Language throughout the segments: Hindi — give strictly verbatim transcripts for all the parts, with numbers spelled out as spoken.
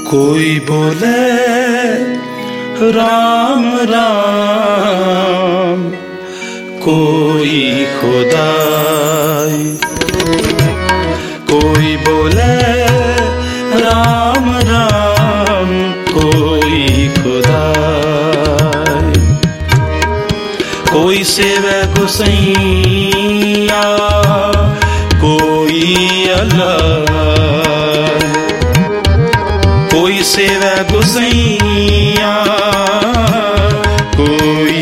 कोई बोले राम राम, कोई खुदाई। कोई बोले राम राम, कोई खुदाई। कोई सेवे गोसैया, कोई अल्लाह। कोई सेवे गोसैया, कोई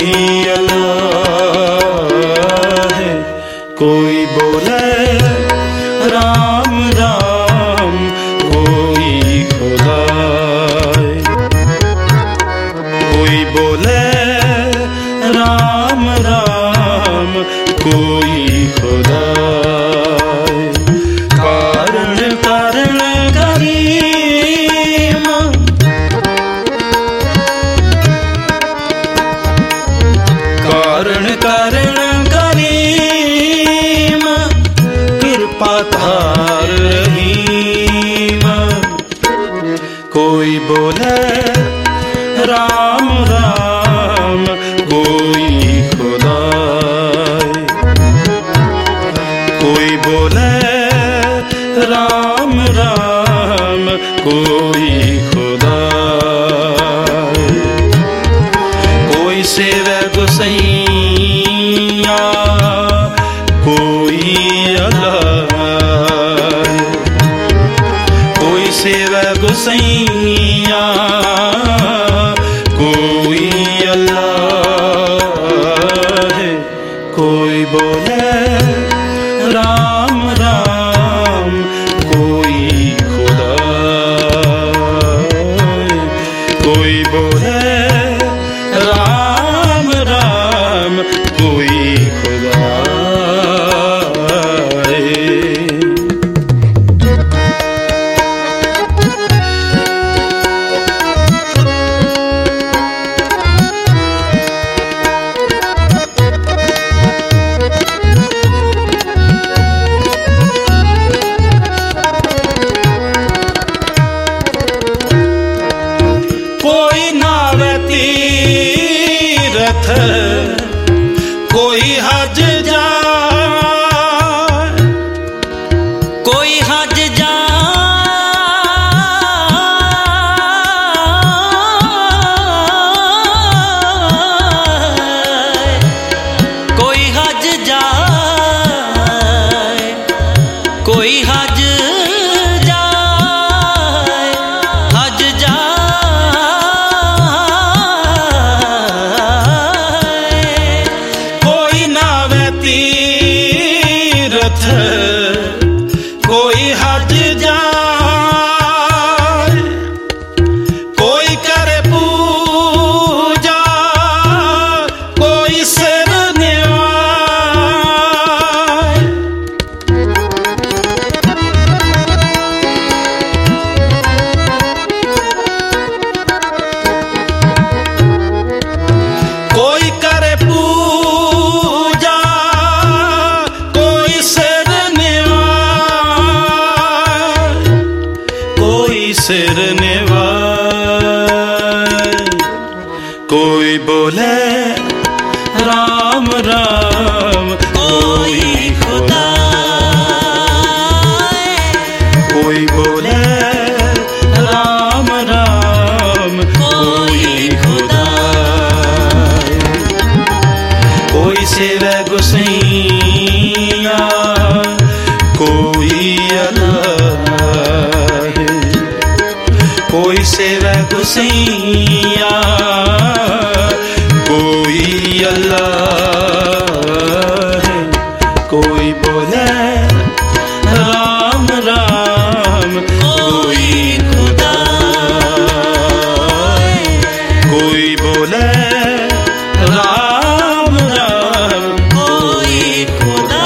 अल्लाह है। कोई बोले राम राम, कोई खुदा है। कोई बोले राम राम, कोई खुदा है। कारण कारण करीम, कारण कारण करीम, कृपा धार रहीम। कोई बोले राम राम, कोई खुदा। कोई बोले राम राम, कोई खुदा। कोई सेवे गोसैया, कोई अल्लाह। कोई सेवे गोसैया, कोई अल्लाह है। कोई बोले राम राम, कोई खुदा। कोई बोले राम राम, कोई खुदा। कोई नावे तीरथ, कोई हज जाए। कोई हज जाए, कोई हज जाए। कोई हज जाए, हज जाए। कोई नावे तीरथ, कोई हज जाए। कोई करे पूजा, कोई सिर निवाए। कोई करे पूजा, कोई सिर निवाए। कोई सिर निवाए। कोई बोले राम राम, कोई खुदा। कोई बोले राम राम, कोई खुदा। कोई सेवे गोसैया, कोई अल्लाह है। कोई सेवे गोसैया, कोई अल्लाह है। कोई बोले राम राम, कोई खुदा। कोई बोले राम राम, कोई खुदा।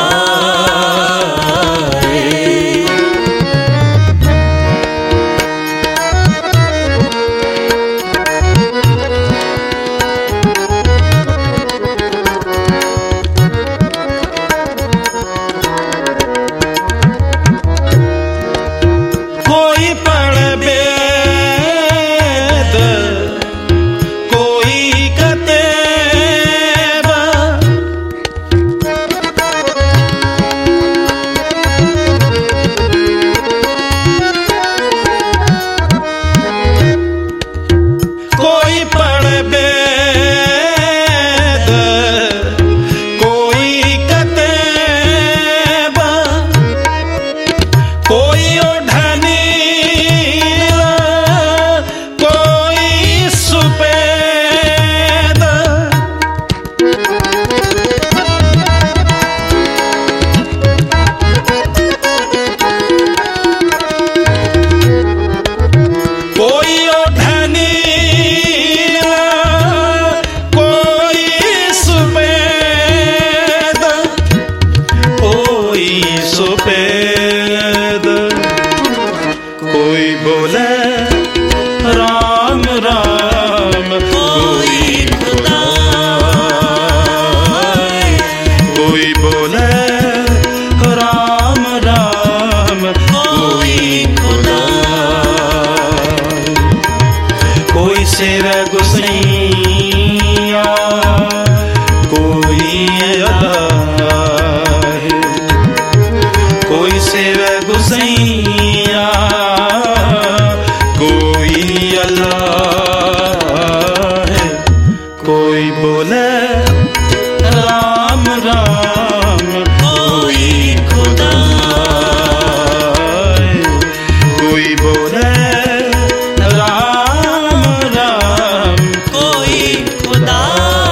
सुपेद। कोई बोले राम राम कोई खुदा, कोई बोले राम राम कोई खुदा। कोई सेवे गुसैया कोई अल्लाह है, कोई सेवे गुसैया कोई अल्लाह है। कोई बोले राम राम कोई खुदा, कोई बोले राम राम कोई खुदा।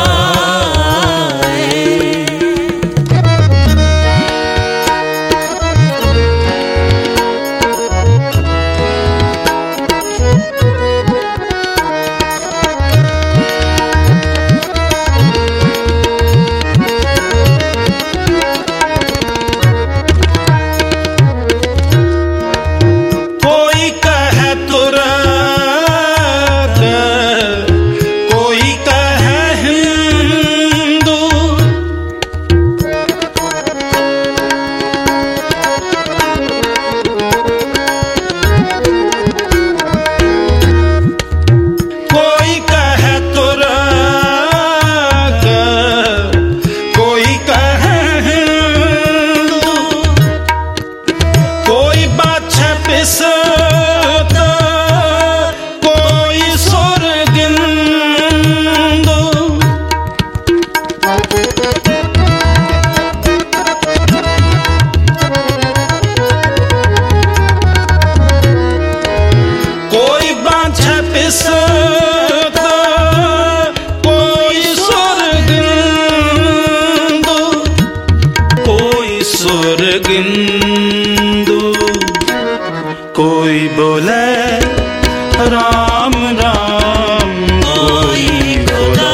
सुरगिंदु कोई बोले राम राम कोई खुदा,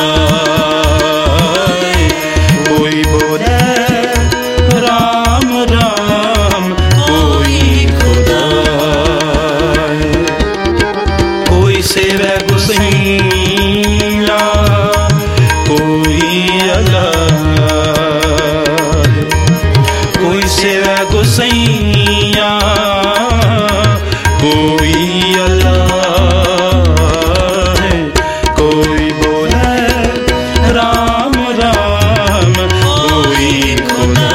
कोई बोले राम राम कोई खुदा। कोई सेवे गुसैया कोई अल्लाह, कोई सेवा गुसैया कोई अल्लाह है। कोई बोले राम राम कोई खुदा,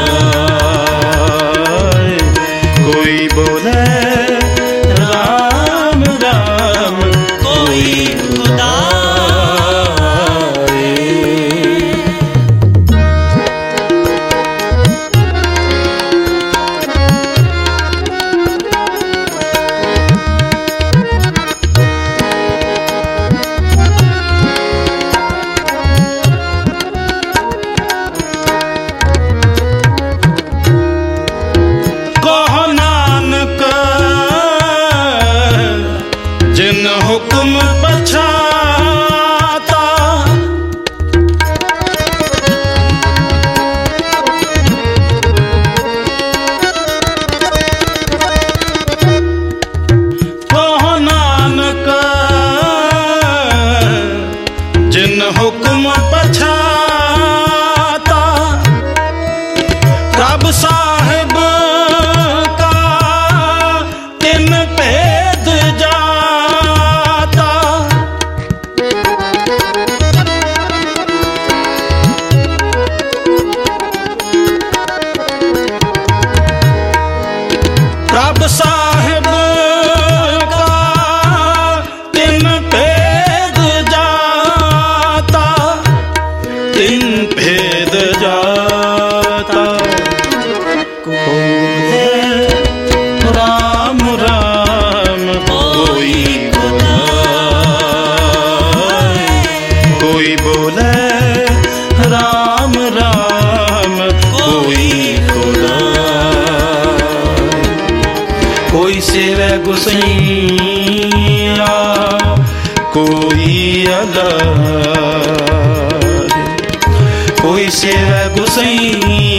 कोई बोले राम राम कोई खुदा। जिन हुक्म पछाता कहो नानक, जिन हुक्म पछाता रब साहिब का तिन भेद जा। रब साहिब का तिन भेद जाता, तिन भेद जाता। कोई राम राम कोई खुदा, कोई बोले राम राम कोई खुदा। कोई सेवे गुसैया कोई अल्लाह, कोई सेवे गुसैया